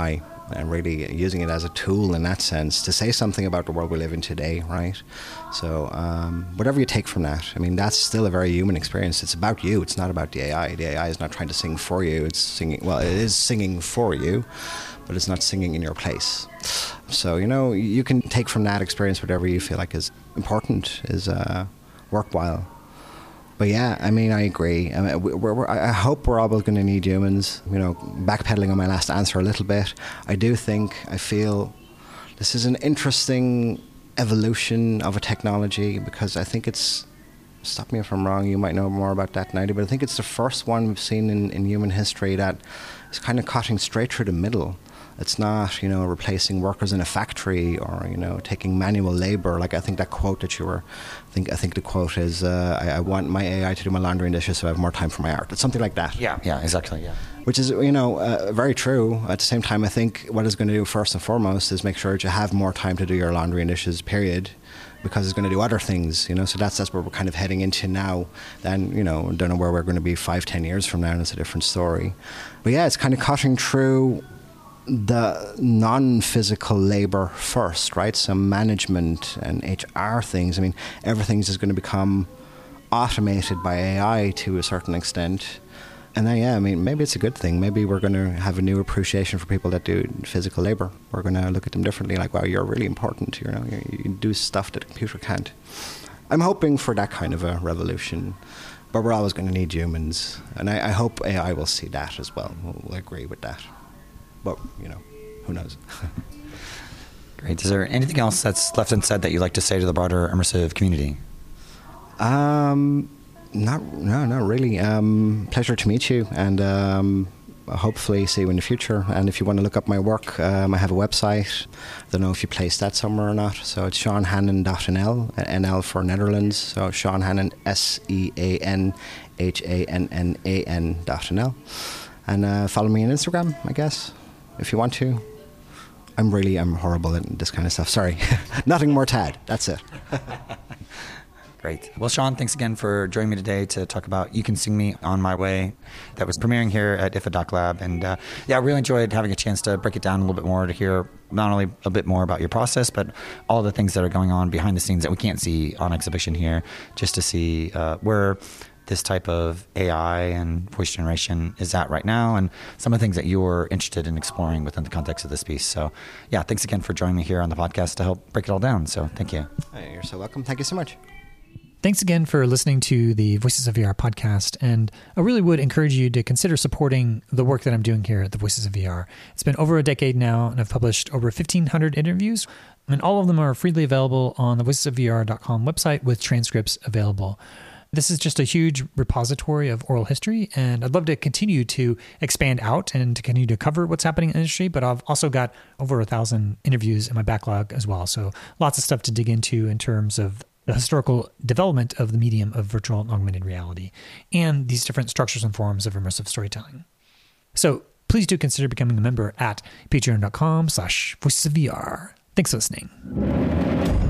and really using it as a tool in that sense to say something about the world we live in today, right? So whatever you take from that, I mean, that's still a very human experience. It's about you. It's not about the AI. The AI is not trying to sing for you. It's singing, well, it is singing for you, but it's not singing in your place. So, you can take from that experience whatever you feel like is important, is worthwhile. But yeah, I mean, I agree. I mean, I hope we're all going to need humans. Backpedaling on my last answer a little bit, I feel this is an interesting evolution of a technology, because I think it's, stop me if I'm wrong, you might know more about that than I do, but I think it's the first one we've seen in human history that is kind of cutting straight through the middle. It's not, replacing workers in a factory or, taking manual labor. Like I think that quote that you were, I think the quote is, I want my AI to do my laundry and dishes so I have more time for my art. It's something like that. Yeah, exactly, yeah. Which is, very true. At the same time, I think what it's going to do first and foremost is make sure that you have more time to do your laundry and dishes, period, because it's going to do other things, so that's where we're kind of heading into now. Then, don't know where we're going to be 5-10 years from now, and it's a different story. But yeah, it's kind of cutting through the non-physical labor first, right? Some management and HR things. I mean, everything's just going to become automated by AI to a certain extent. And then, yeah, I mean, maybe it's a good thing. Maybe we're going to have a new appreciation for people that do physical labor. We're going to look at them differently, like, wow, you're really important. You do stuff that a computer can't. I'm hoping for that kind of a revolution. But we're always going to need humans. And I hope AI will see that as well. We'll agree with that. But, who knows? Great. Is there anything else that's left unsaid that you'd like to say to the broader immersive community? Not really. Pleasure to meet you, and hopefully see you in the future. And if you want to look up my work, I have a website. I don't know if you placed that somewhere or not. So it's seanhannan.nl, NL for Netherlands. So Sean Hannan, SeanHannan.nl. And follow me on Instagram, I guess, if you want to. I'm horrible at this kind of stuff. Sorry. Nothing more to add. That's it. Great. Well, Sean, thanks again for joining me today to talk about You Can Sing Me On My Way. That was premiering here at IFA Doc Lab. And I really enjoyed having a chance to break it down a little bit more, to hear not only a bit more about your process, but all the things that are going on behind the scenes that we can't see on exhibition here, just to see where this type of AI and voice generation is at right now, and some of the things that you're interested in exploring within the context of this piece. So, thanks again for joining me here on the podcast to help break it all down. So, thank you. Hey, you're so welcome. Thank you so much. Thanks again for listening to the Voices of VR podcast, and I really would encourage you to consider supporting the work that I'm doing here at the Voices of VR. It's been over a decade now, and I've published over 1,500 interviews, and all of them are freely available on the voicesofvr.com website with transcripts available. This is just a huge repository of oral history, and I'd love to continue to expand out and to continue to cover what's happening in the industry, but I've also got over 1,000 interviews in my backlog as well. So lots of stuff to dig into in terms of the historical development of the medium of virtual and augmented reality and these different structures and forms of immersive storytelling. So please do consider becoming a member at patreon.com/voicesofvr. Thanks for listening.